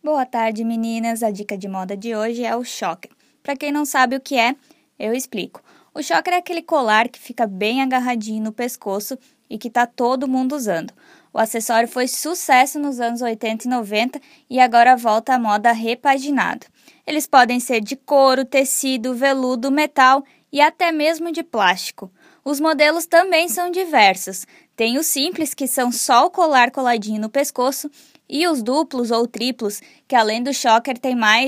Boa tarde, meninas! A dica de moda de hoje é o choker. Para quem não sabe o que é, eu explico. O choker é aquele colar que fica bem agarradinho no pescoço e que tá todo mundo usando. O acessório foi sucesso nos anos 80 e 90 e agora volta à moda repaginado. Eles podem ser de couro, tecido, veludo, metal e até mesmo de plástico. Os modelos também são diversos. Tem os simples, que são só o colar coladinho no pescoço, e os duplos ou triplos, que além do choker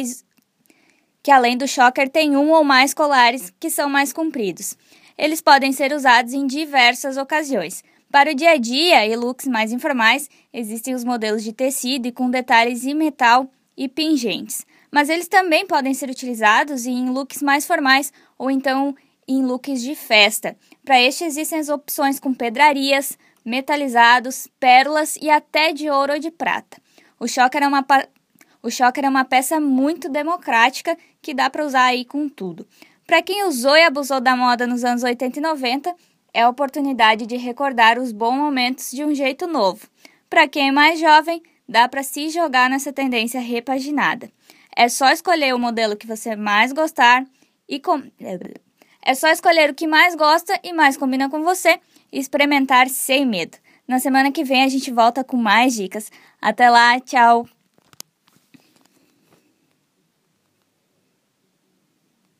tem um ou mais colares que são mais compridos. Eles podem ser usados em diversas ocasiões. Para o dia a dia e looks mais informais, existem os modelos de tecido e com detalhes em metal e pingentes. Mas eles também podem ser utilizados em looks mais formais ou então em looks de festa. Para este existem as opções com pedrarias, metalizados, pérolas e até de ouro ou de prata. O choker é uma peça muito democrática que dá para usar aí com tudo. Para quem usou e abusou da moda nos anos 80 e 90, é a oportunidade de recordar os bons momentos de um jeito novo. Para quem é mais jovem, dá para se jogar nessa tendência repaginada. É só escolher o modelo que você mais gostar É só escolher o que mais gosta e mais combina com você e experimentar sem medo. Na semana que vem a gente volta com mais dicas. Até lá, tchau!